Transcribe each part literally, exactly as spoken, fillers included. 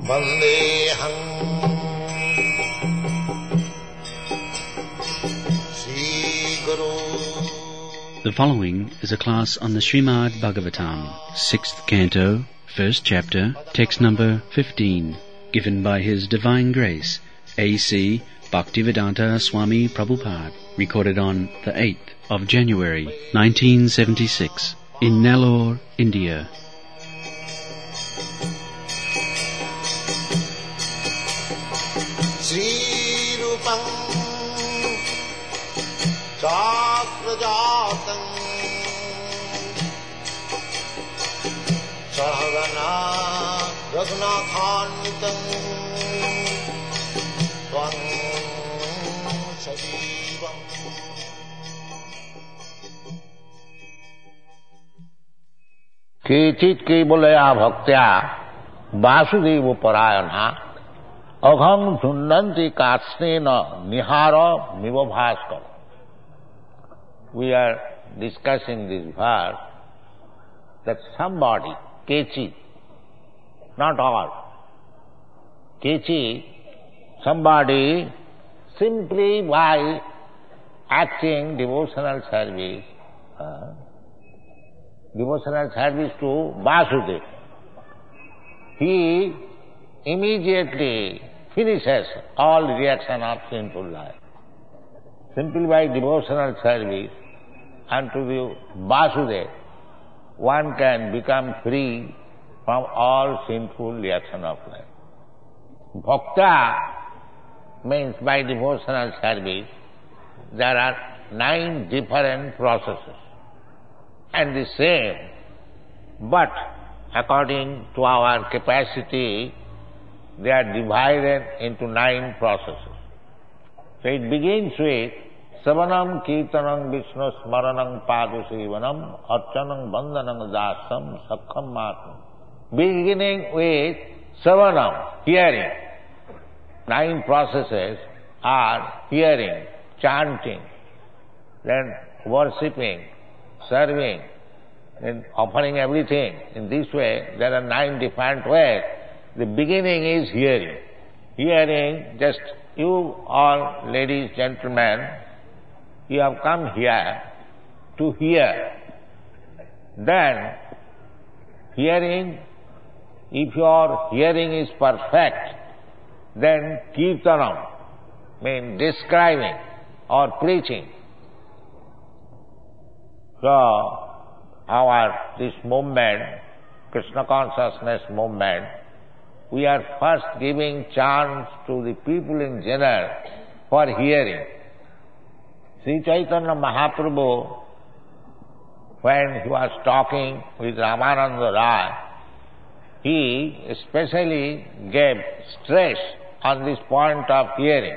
Vandeham Sri Guru. The following is a class on the Srimad Bhagavatam, sixth canto, first chapter, text number fifteen, given by His Divine Grace, A C Bhaktivedanta Swami Prabhupada, recorded on the eighth of January, nineteen seventy-six, in Nellore, India. Sri Rupam Chakrajatam Sahagana Raghunathanvitam Tvam Sajivam. केचित् केवलया भक्त्या वासुदेव परायणा अघं झुन्नन्ति कात्स्नेन निहार मिव Bhaskar. We are discussing this verse that somebody, Kechi, not all, Kechi, somebody simply by acting devotional service, uh, devotional service to Vasudeva, he immediately finishes all reaction of sinful life. Simply by devotional service unto the Vasudeva, one can become free from all sinful reaction of life. Bhakta means by devotional service there are nine different processes. And the same, but according to our capacity, they are divided into nine processes. So it begins with Savanam Kirtanam Vishnu Smaranam Padusevanam Archanam Bandhanam Dasam Sakham Matam. Beginning with Savanam, hearing. Nine processes are hearing, chanting, then worshipping, serving, and offering everything. In this way, there are nine different ways. The beginning is hearing. Hearing, just you all ladies, gentlemen, you have come here to hear. Then, hearing, if your hearing is perfect, then kirtanam, means describing or preaching. So, our, this movement, Krishna consciousness movement, we are first giving chance to the people in general for hearing. Sri Chaitanya Mahaprabhu, when he was talking with Ramananda Rai, he especially gave stress on this point of hearing.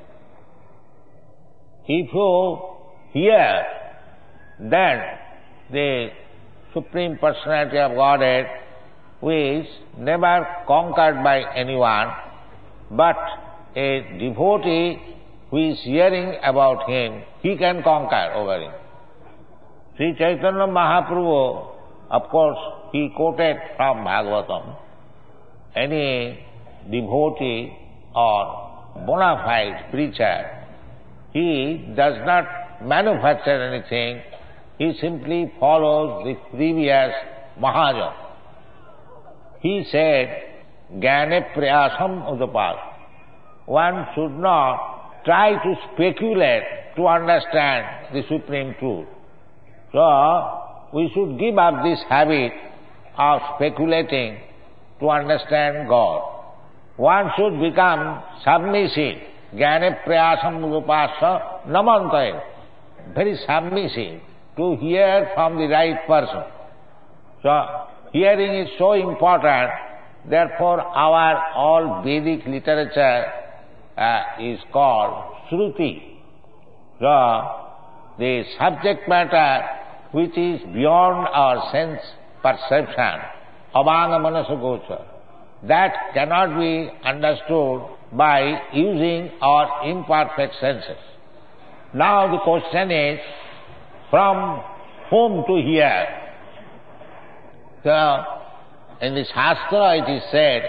If you hear, then the Supreme Personality of Godhead, who is never conquered by anyone, but a devotee who is hearing about him, he can conquer over him. Sri Chaitanya Mahaprabhu, of course, he quoted from Bhagavatam. Any devotee or bona fide preacher, he does not manufacture anything, he simply follows the previous Mahajan. He said, Jnane prayasam udapas. One should not try to speculate to understand the supreme truth. So, we should give up this habit of speculating to understand God. One should become submissive. Jnane prayasam udapasa namantaye. Very submissive to hear from the right person. So, hearing is so important, therefore our all Vedic literature uh, is called Shruti. So, the subject matter which is beyond our sense perception, abhanga manasagocha, that cannot be understood by using our imperfect senses. Now the question is, from whom to hear? So, in the Shastra it is said,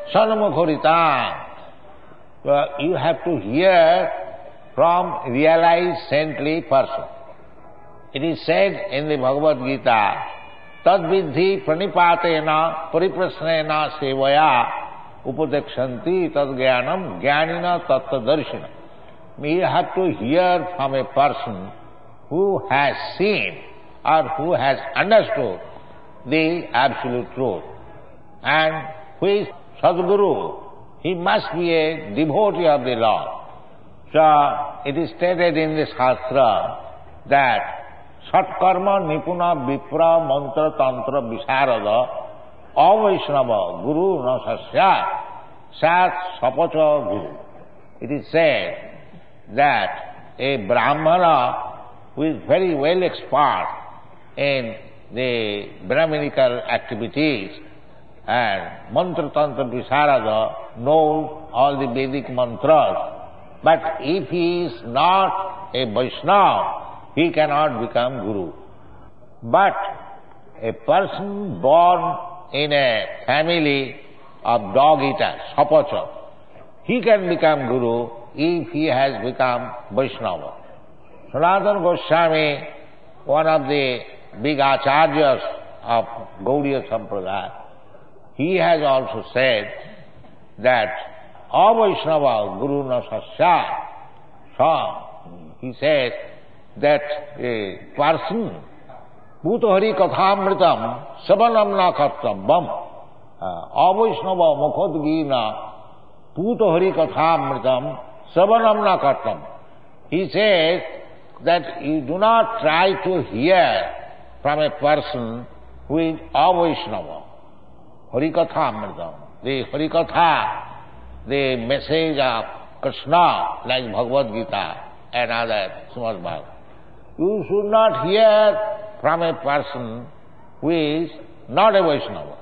Sanmukharitam. So you have to hear from realized saintly person. It is said in the Bhagavad Gita, Tad vidhi pranipatena pariprasnena sevaya upadekshanti tad jnanam jnanina tattva darshina. You have to hear from a person who has seen or who has understood the absolute truth. And who is Sadguru? He must be a devotee of the Lord. So it is stated in the Shastra that Satkarma Nipuna Vipra Mantra Tantra Visarada Avaishnava Guru Nasasya Sat Sapacha Guru. It is said that a Brahmana who is very well expert in the Brahminical activities and Mantra Tantra Visarada knows all the Vedic mantras, but if he is not a Vaishnava, he cannot become Guru. But a person born in a family of dog eaters, Sapacha, he can become Guru if he has become Vaishnava. Sanatana Goswami, one of the big acharyas of Gaudiya Sampradaya, he has also said that Avaishnava Guru Nasasya. So he says that a person Bhutahari Kathamritam Sabanamna Kartabam Avaishnava Mukhodgina Bhutahari Kathamritam Sabanamna Kartam. He says that you do not try to hear from a person who is Avaishnava. Harikatha Amritam. The Harikatha, the message of Krishna, like Bhagavad Gita and other Srimad Bhagavatam. You should not hear from a person who is not a Vaishnava.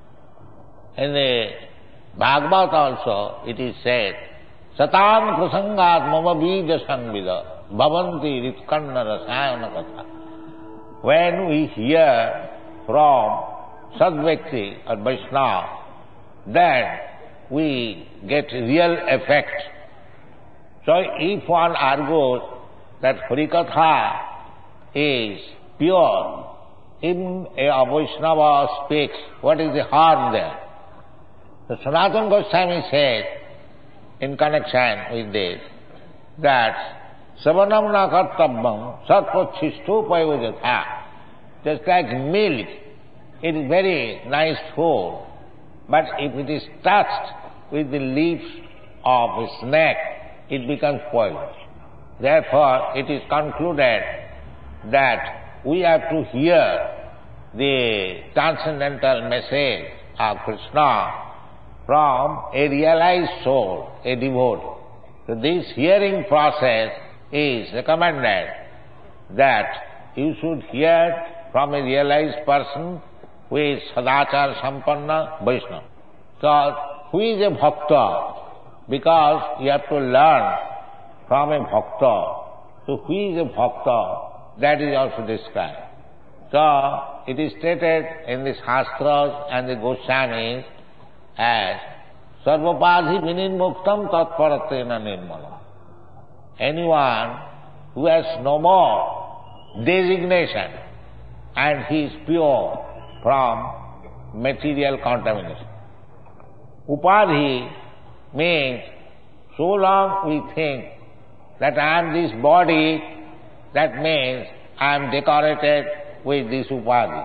In the Bhagavad also it is said, Satan prasangat mama bija sangvida bhavanti ritkanna rasayana katha. When we hear from Sadvyakti or Vaishnava, then we get real effect. So if one argues that Harikatha is pure, even a Vaishnava speaks, what is the harm there? So Sanatana Goswami said, in connection with this, that Savanamna kartabbam satpachistopayojatha. Just like milk, it is very nice food, but if it is touched with the leaves of a snake, it becomes poisonous. Therefore, it is concluded that we have to hear the transcendental message of Krishna from a realized soul, a devotee. So this hearing process is recommended that you should hear from a realized person who is Sadachar Sampanna Vaishnava. So who is a Bhakta? Because you have to learn from a Bhakta. So who is a Bhakta? That is also described. So it is stated in the Shastras and the Goswamis as Sarvapadhi vinirmuktam tatparatena nirmalam. Anyone who has no more designation and he is pure from material contamination. Upadhi means so long we think that I am this body, that means I am decorated with this upadhi.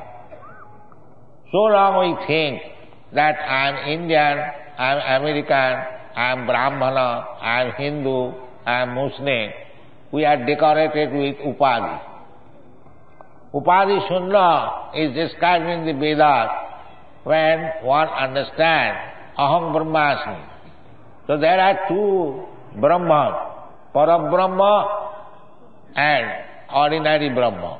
So long we think that I am Indian, I am American, I am Brahmana, I am Hindu, I am Muslim. We are decorated with upadhi. Upadhi Shunya is described in the Vedas when one understands Aham Brahmasmi. So there are two Brahmas, Parabrahma and ordinary Brahma.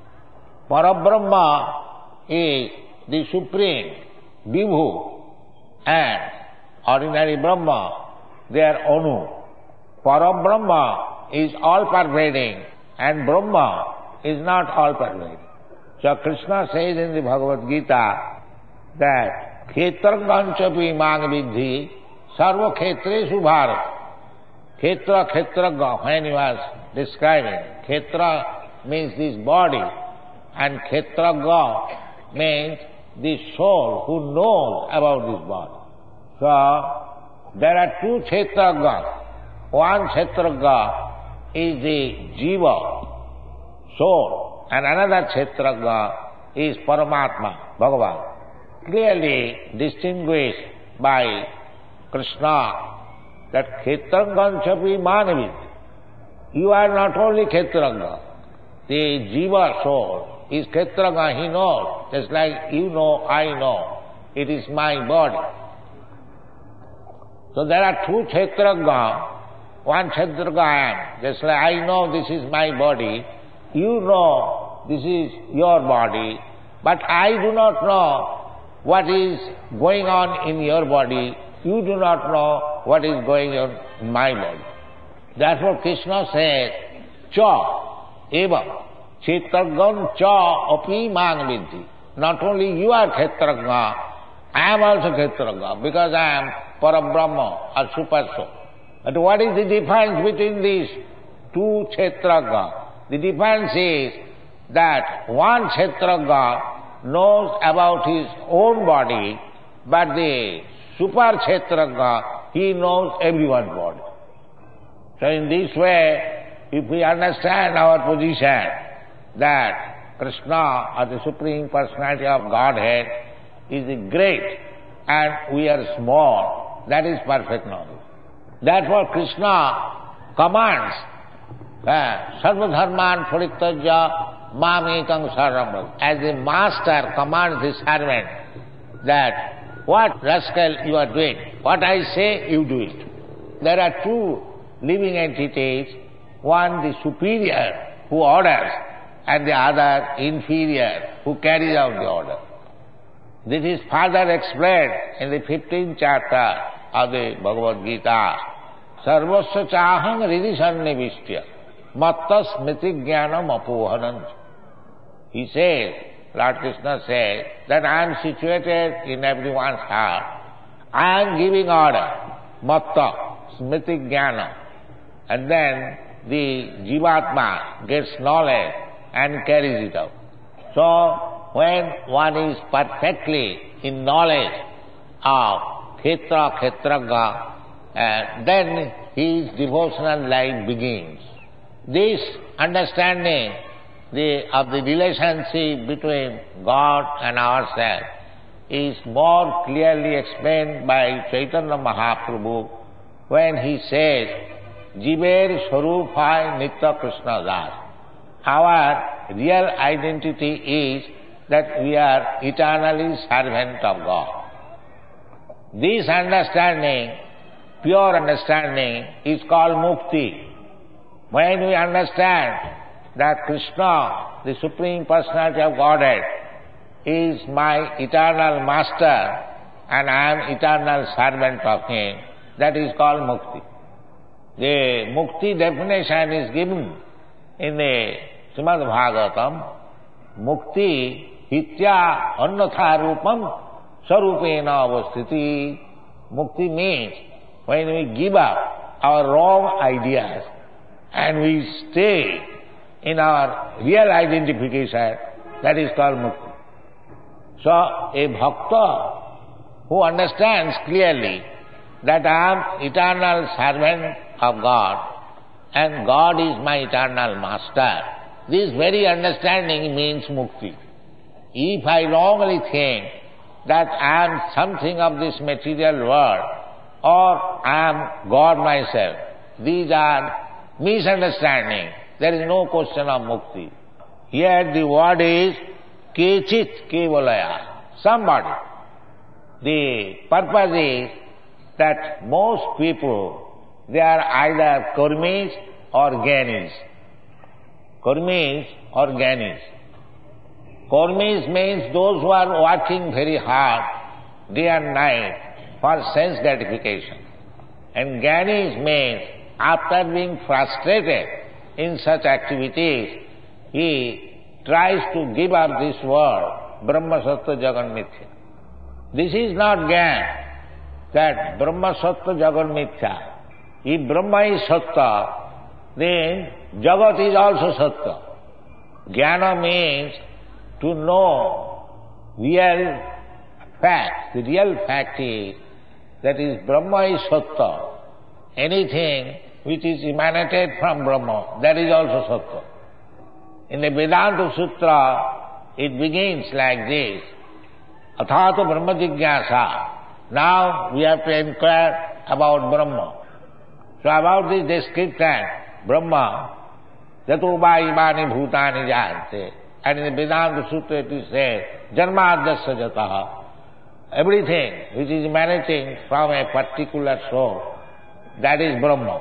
Parabrahma is the supreme, Vibhu, and ordinary Brahma, they are Anu. Parabrahma is all-pervading and Brahma is not all-pervading. So Krishna says in the Bhagavad Gita that Kshetraganchapi mang vidhi sarva kshetresu bharat. Kshetra, kshetraga, when he was describing, kshetra means this body, and kshetraga means the soul who knows about this body. So, there are two kshetragas. One kshetraga is the jiva, soul, and another kshetraga is Paramatma, Bhagavan. Clearly distinguished by Krishna that Kshetraganchapi Manavid. You are not only Kshetraga. The jiva soul is Kshetraga, he knows, just like you know, I know. It is my body. So there are two Kshetraga. One Kshetraga I am, just like I know this is my body. You know this is your body. But I do not know what is going on in your body. You do not know what is going on in my body. Therefore Krishna says, Cha, Eva, Kshetragan Cha api mang vidhi. Not only you are Kshetraga, I am also Kshetraga, because I am Parabrahma or Super Soul. But what is the difference between these two Kshetraga? The difference is that one Kshetraga knows about his own body, but the Super Kshetraga, he knows everyone's body. So in this way, if we understand our position that Krishna, or the Supreme Personality of Godhead, is great and we are small, that is perfect knowledge. Therefore Krishna commands, Sarva dharman parityajya mam ekam saranam. As the master commands the servant that what rascal you are doing, what I say you do it. There are two living entities, one the superior who orders and the other inferior who carries out the order. This is further explained in the fifteenth chapter of the Bhagavad Gita. Sarvasya chaham ridisannivistya matta smriti jnanam apohanam. He says, Lord Krishna says, that I am situated in everyone's heart. I am giving order, matta, smriti jnanam. And then the jivatma gets knowledge and carries it out. So, when one is perfectly in knowledge of Kshetra, Kshetraga, uh, then his devotional life begins. This understanding the, of the relationship between God and ourselves is more clearly explained by Chaitanya Mahaprabhu when he says, Jiver Swarupay Nitya Krishna Das. Our real identity is that we are eternally servant of God. This understanding, pure understanding, is called mukti. When we understand that Krishna, the Supreme Personality of Godhead, is my eternal master and I am eternal servant of him, that is called mukti. The mukti definition is given in the Srimad Bhagavatam. Mukti hitya annatha rupam sarupena avasthiti. Mukti means when we give up our wrong ideas and we stay in our real identification, that is called mukti. So a bhakta who understands clearly that I am eternal servant of God and God is my eternal master, this very understanding means mukti. If I wrongly think that I am something of this material world or I am God myself, these are misunderstanding. There is no question of mukti. Here the word is kechit kevalaya, somebody. The purpose is that most people, they are either karmis or gyanis. Karmis or gyanis. Karmis means those who are working very hard day and night for sense gratification. And gyanis means after being frustrated in such activities, he tries to give up this world, Brahma Sattva Jagan Mithya. This is not Gyan, that Brahma Sattva Jagat Mithya. If Brahma is Sattva, then Jagat is also Sattva. Jnana means to know real fact. The real fact is that is Brahma is Sattva. Anything which is emanated from Brahma, that is also Sattva. In the Vedanta Sutra, it begins like this. Athato Brahma Jigyasa. Now we have to inquire about Brahma. So about this description, Brahma, Jato va imani bhutani jante. And in the Vedanta Sutra it is said, Janmadhyasya jataha. Everything which is emanating from a particular source, that is Brahma.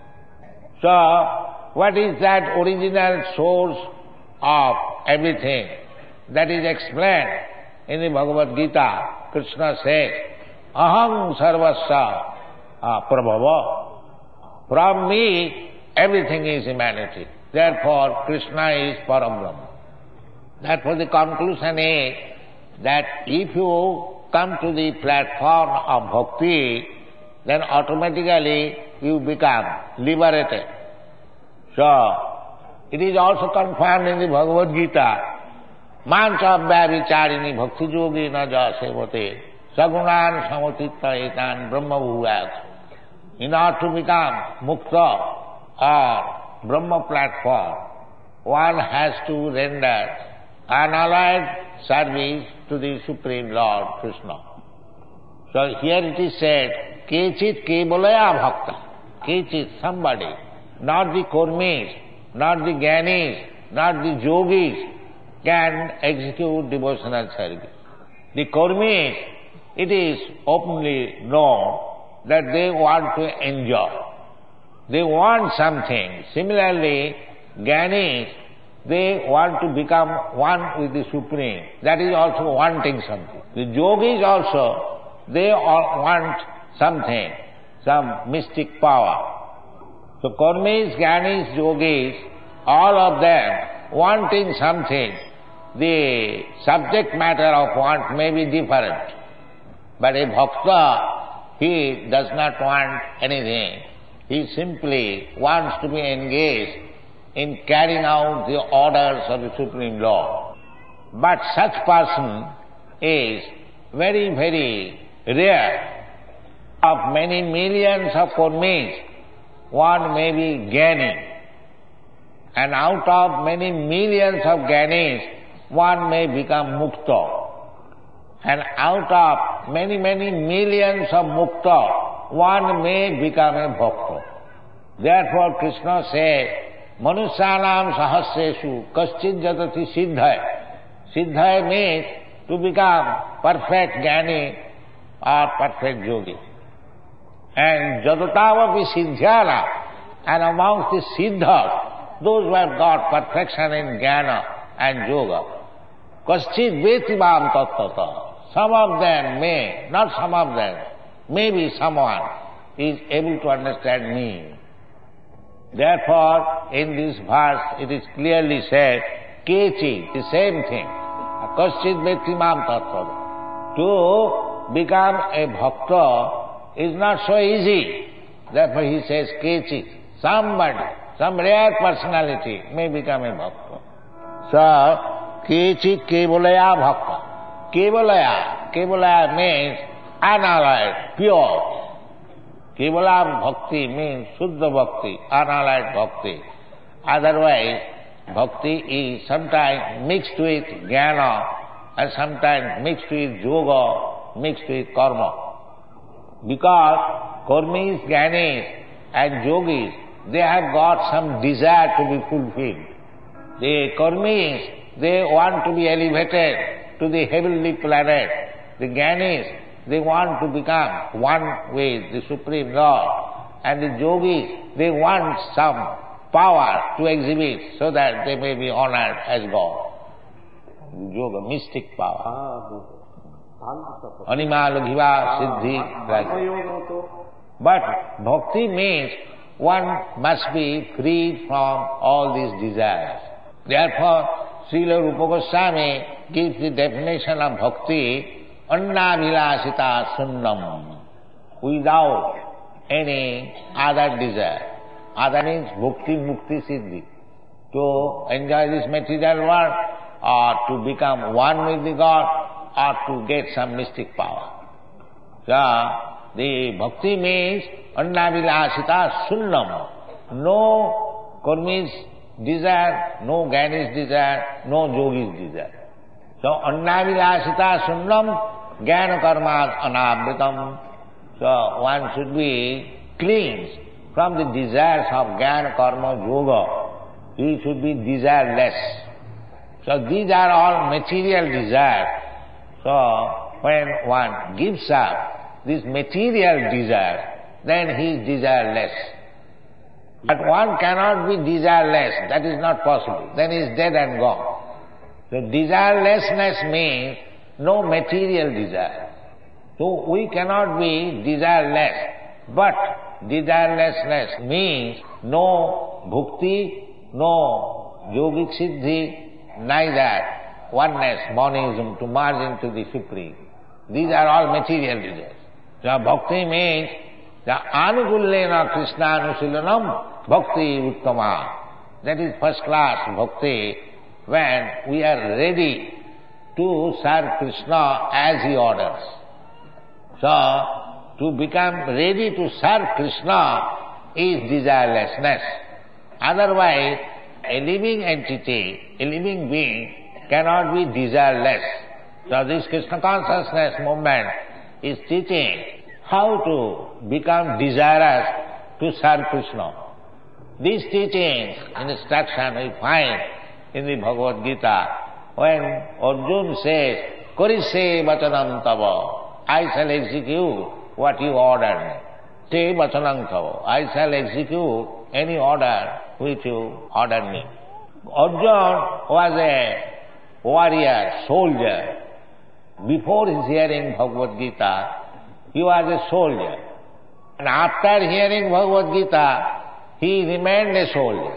So, what is that original source of everything? That is explained in the Bhagavad Gita. Krishna says, Aham sarvasya prabhava. From me, everything is emanating. Therefore, Krishna is Param. Therefore, the conclusion is that if you come to the platform of bhakti, then automatically you become liberated. So, it is also confirmed in the Bhagavad Gita, Mancha Vyavicharini Bhakti Yogi na jasevate Sagunan Samatitta etan Brahma bhuvas. In order to become mukta or Brahma platform, one has to render unallied service to the Supreme Lord Krishna. So here it is said, Kechit kevalaya bhakta. Kechit, somebody, not the kurmis, not the gyanis, not the yogis, can execute devotional service. The kurmis, it is openly known that they want to enjoy. They want something. Similarly, gyanis, they want to become one with the Supreme. That is also wanting something. The yogis also, they all want something, some mystic power. So kurmis, gyanis, yogis, all of them wanting something. The subject matter of want may be different. But a bhakta, he does not want anything. He simply wants to be engaged in carrying out the orders of the Supreme Lord. But such person is very, very rare. Of many millions of kurmis, one may be Gyani. And out of many millions of Gyanis, one may become Mukta. And out of many, many millions of Mukta, one may become a Bhakta. Therefore Krishna says, Manusyanam sahasreshu kaschid jatati siddhaya. Siddhaya means to become perfect Gyani or perfect Yogi. And jatatavapi siddhyana, and amongst the siddhas, those who have got perfection in Jnana and Yoga, kaschid veti mam tattata. Some of them may, not some of them, maybe someone is able to understand me. Therefore, in this verse it is clearly said, kechi, the same thing. Kaschid veti mam tattata. To become a bhakta is not so easy. Therefore he says kechi. Somebody, some rare personality may become a bhakta. So, kechi kevalaya bhakta. Kevalaya, kevalaya means unallied, pure. Kevala bhakti means Shuddha bhakti, unallied bhakti. Otherwise, bhakti is sometimes mixed with jnana and sometimes mixed with yoga, mixed with karma. Because kurmis, gyanis and yogis, they have got some desire to be fulfilled. The kurmis, they want to be elevated to the heavenly planet. The Gyanis, they want to become one with the Supreme Lord. And the Yogis, they want some power to exhibit so that they may be honored as God. Yoga, mystic power. Anima laghiva siddhi. Like. But bhakti means one must be freed from all these desires. Therefore, Srila Rupa Goswami gives the definition of bhakti Annavilasita sunnam, without any other desire. Other means bhukti, mukti, siddhi. To enjoy this material world, or to become one with the God, or to get some mystic power. So, the bhakti means annavilasita sunnam. No karmi's desire, no jnani's desire, no yogi's desire. So, annavilasita sunnam jnana karmas anavritam. So, one should be cleansed from the desires of jnana, karma, yoga. He should be desireless. So, these are all material desires. So, when one gives up this material desire, then he is desireless. But one cannot be desireless, that is not possible. Then he is dead and gone. So desirelessness means no material desire. So we cannot be desireless, but desirelessness means no bhukti, no yogic siddhi, neither oneness, monism, to merge into the Supreme. These are all material desires. So bhakti means the anukullena krishnaanusilanam bhakti uttama. That is first class bhakti, when we are ready to serve Krishna as he orders. So, to become ready to serve Krishna is desirelessness. Otherwise, a living entity, a living being cannot be desireless. So this Krishna consciousness movement is teaching how to become desirous to serve Krishna. These teachings, instruction we find in the Bhagavad Gita, when Arjuna says, Karishe vachanam tava, I shall execute what you order me. Te vachanam tava, I shall execute any order which you order me. Arjuna was a warrior, soldier. Before his hearing Bhagavad Gita, he was a soldier. And after hearing Bhagavad Gita, he remained a soldier.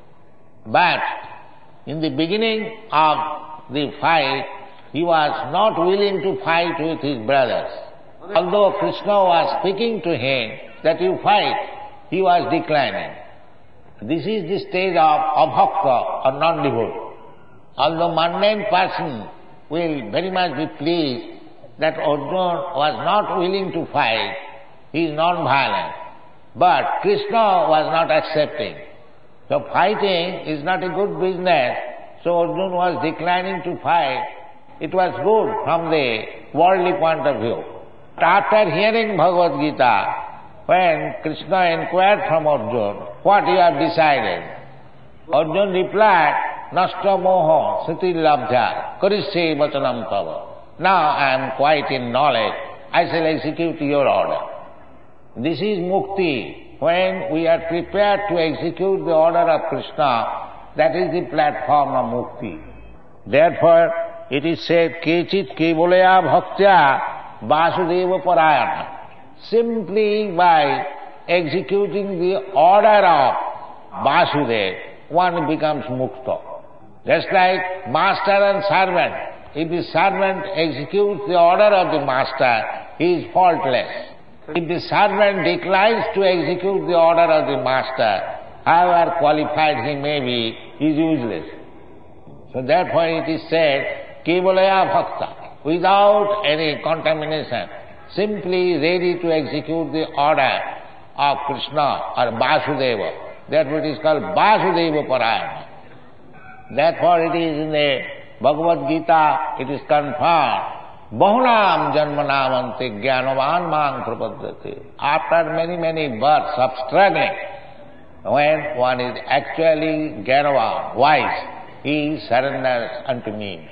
But in the beginning of the fight, he was not willing to fight with his brothers. Although Krishna was speaking to him that you fight, he was declining. This is the stage of abhakta or non-devotee. Although mundane person will very much be pleased that Arjuna was not willing to fight, he is non-violent. But Krishna was not accepting. So fighting is not a good business. So Arjuna was declining to fight. It was good from the worldly point of view. But after hearing Bhagavad Gita, when Krishna inquired from Arjuna, what you have decided? Arjuna replied, Nasta moho sati labdha karishe vachanam tava. Now I am quite in knowledge. I shall execute your order. This is mukti. When we are prepared to execute the order of Krishna, that is the platform of mukti. Therefore, it is said, Kechit kevalaya bhaktya vasudeva parayana. Simply by executing the order of Vasudeva, one becomes mukta. Just like master and servant. If the servant executes the order of the master, he is faultless. If the servant declines to execute the order of the master, however qualified he may be, he is useless. So therefore it is said, kevalaya bhakta, without any contamination, simply ready to execute the order of Krishna or Vasudeva. Therefore it is called Vasudeva Parayana. Therefore it is in the Bhagavad Gita, it is confirmed, Bahunam janmanamante jnanavan man prapadyate. After many, many births of struggling, when one is actually jnanavan, wise, he surrenders unto me.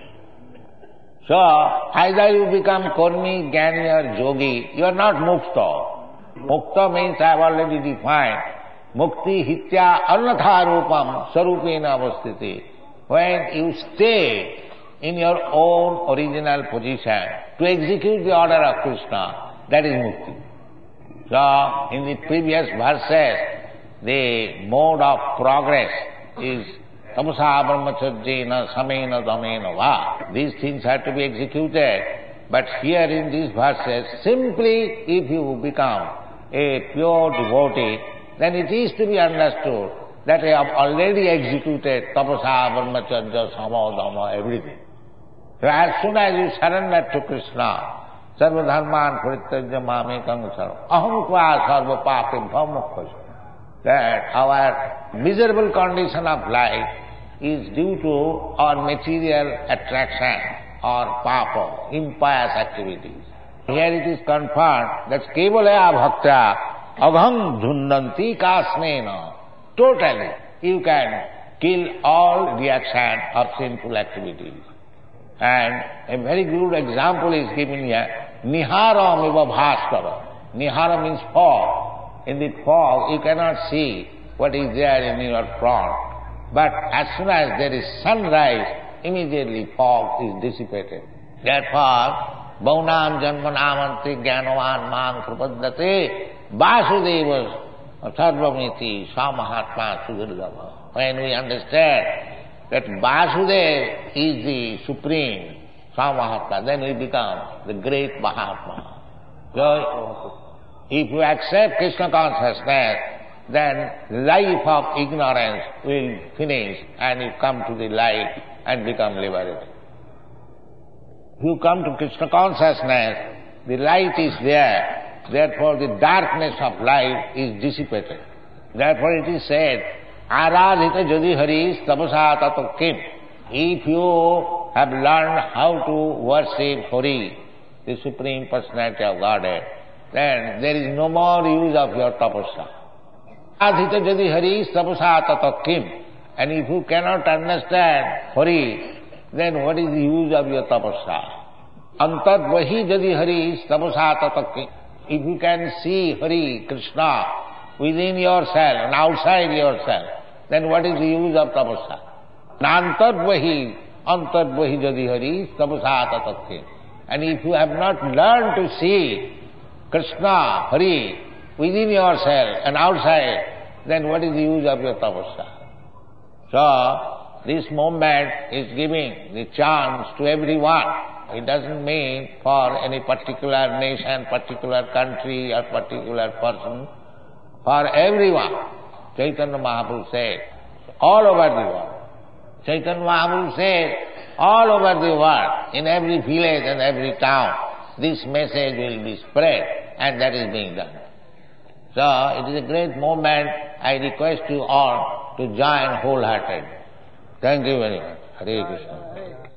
So, either you become karmi, jnani or yogi, you are not mukta. Mukta means I have already defined. Mukti hitya annatha rupam sarupena avastiti. When you stay in your own original position to execute the order of Krishna, that is mukti. So, in the previous verses, the mode of progress is tamasa brahmacharjena samena damena va. These things have to be executed But here in these verses, simply if you become a pure devotee, then it is to be understood that you have already executed tapasa, brahmacharya, sama, dhamma, everything. So as soon as you surrender to Krishna, sarva dharman parityajya mamekam sarva aham kva sarva papebhyo moksha, that our miserable condition of life is due to our material attraction or papa, impious activities. Here it is confirmed that kevalaya bhakta agham dhundanti kasnena. Totally, you can kill all reaction of sinful activities. And a very good example is given here. Niharam eva bhaskara. Nihara means fog. In the fog, you cannot see what is there in your front. But as soon as there is sunrise, immediately fog is dissipated. Therefore, Baunam Janmanamanti Jnanavan Mam Prapaddate Vasudeva Sarvamiti Samahatma Sudurlava. When we understand that Vasudeva is the supreme Samahatma, then we become the great Mahatma. So, if you accept Krishna consciousness, then life of ignorance will finish and you come to the light and become liberated. If you come to Krishna consciousness, the light is there, therefore the darkness of life is dissipated. Therefore it is said, Aradhita jadi haris tapasa tato kim. If you have learned how to worship Hari, the Supreme Personality of Godhead, then there is no more use of your tapasya. Adhita jadi haris tapasa tato kim. And if you cannot understand Hari, then what is the use of your tapasya? Antad vahi jadi haris tapasa tato kim. If you can see Hari, Krishna, within yourself and outside yourself, then what is the use of tapasya? Nantad vahi, antad vahi jadi haris tapasa tato kim. And if you have not learned to see Krishna, Hari, within yourself and outside, then what is the use of your tapasya? So, this movement is giving the chance to everyone. It doesn't mean for any particular nation, particular country or particular person. For everyone. Chaitanya Mahaprabhu said, all over the world. Chaitanya Mahaprabhu said, all over the world, in every village and every town, this message will be spread, and that is being done. So, it is a great movement. I request you all to join wholeheartedly. Thank you very much. Hare Krishna.